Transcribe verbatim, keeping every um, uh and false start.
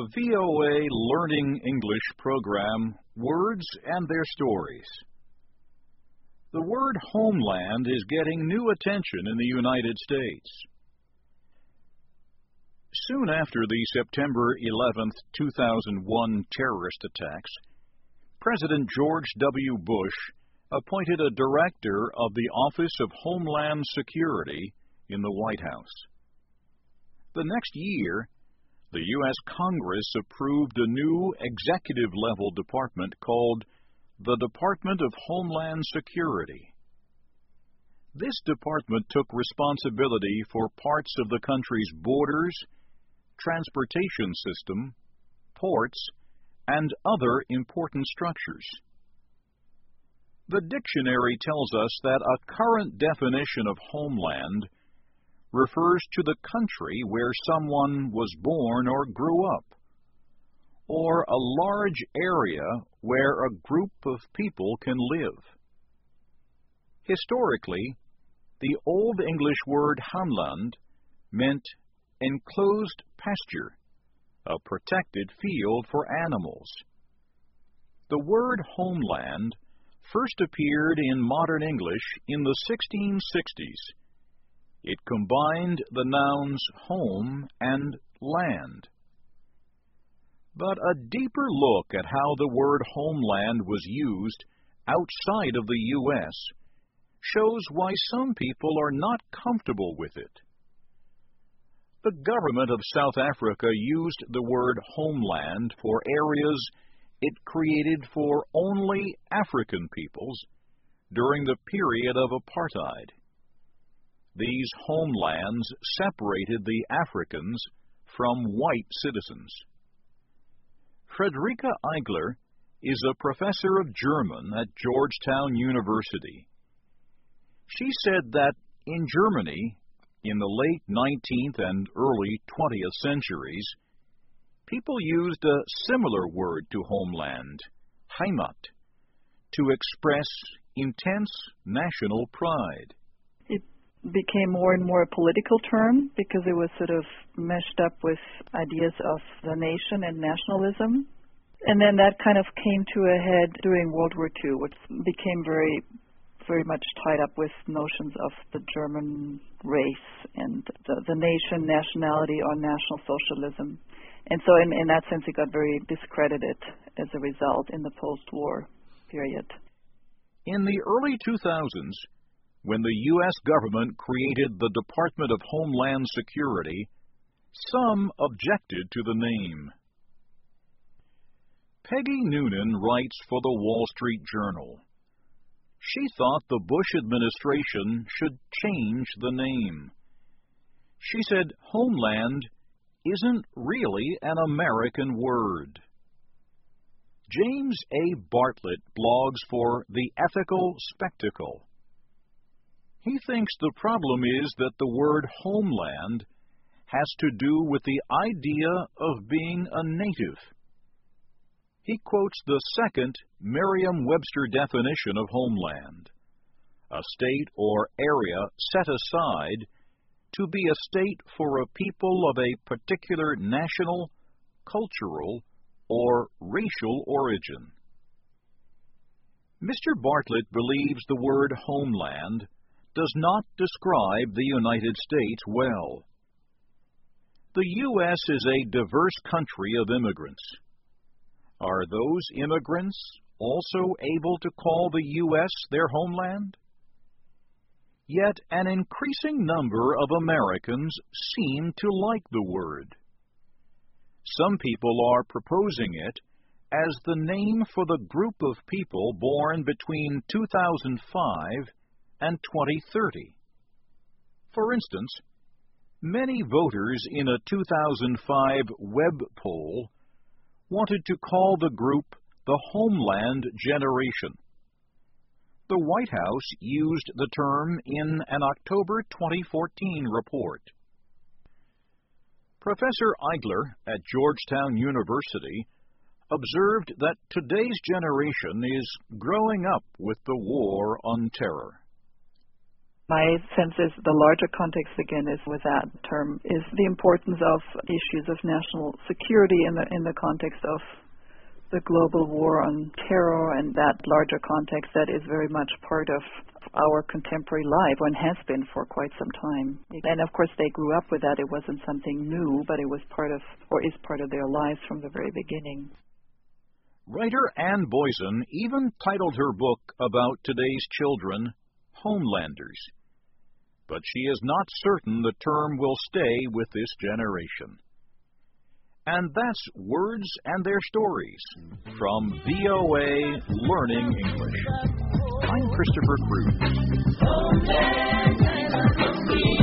the V O A Learning English program, Words and Their Stories. The word homeland is getting new attention in the United States. Soon after the September eleventh, two thousand one terrorist attacks, President George W. Bush appointed a director of the Office of Homeland Security in the White House. The next year, the U S Congress approved a new executive-level department called the Department of Homeland Security. This department took responsibility for parts of the country's borders, transportation system, ports, and other important structures. The dictionary tells us that a current definition of homeland refers to the country where someone was born or grew up, or a large area where a group of people can live. Historically, the Old English word Hamland meant enclosed pasture, a protected field for animals. The word homeland first appeared in modern English in the sixteen sixties. It combined the nouns home and land. But a deeper look at how the word homeland was used outside of the U S shows why some people are not comfortable with it. The government of South Africa used the word homeland for areas it created for only African peoples during the period of apartheid. These homelands separated the Africans from white citizens. Friederike Eigler is a professor of German at Georgetown University. She said that in Germany, in the late nineteenth and early twentieth centuries, people used a similar word to homeland, Heimat, to express intense national pride. It became more and more a political term because it was sort of meshed up with ideas of the nation and nationalism. And then that kind of came to a head during World War Two, which became very, very much tied up with notions of the German race and the, the nation, nationality, or national socialism. And so in, in that sense, it got very discredited as a result in the post-war period. In the early two thousands, when the U S government created the Department of Homeland Security, some objected to the name. Peggy Noonan writes for the Wall Street Journal. She thought the Bush administration should change the name. She said homeland isn't really an American word. James A. Bartlett blogs for The Ethical Spectacle. He thinks the problem is that the word homeland has to do with the idea of being a native. He quotes the second Merriam-Webster definition of homeland, a state or area set aside to be a state for a people of a particular national, cultural, or racial origin. Mister Bartlett believes the word homeland does not describe the United States well. The U S is a diverse country of immigrants. Are those immigrants also able to call the U S their homeland? Yet an increasing number of Americans seem to like the word. Some people are proposing it as the name for the group of people born between two thousand five and twenty thirty. For instance, many voters in a two thousand five web poll wanted to call the group the Homeland Generation. The White House used the term in an October twenty fourteen report. Professor Eigler at Georgetown University observed that today's generation is growing up with the war on terror. My sense is the larger context, again, is with that term, is the importance of issues of national security in the in the context of the global war on terror, and that larger context that is very much part of our contemporary life and has been for quite some time. And of course they grew up with that. It wasn't something new, but it was part of, or is part of their lives from the very beginning. Writer Anne Boyson even titled her book about today's children, Homelanders. But she is not certain the term will stay with this generation. And that's Words and Their Stories from V O A Learning English. I'm Christopher Cruz.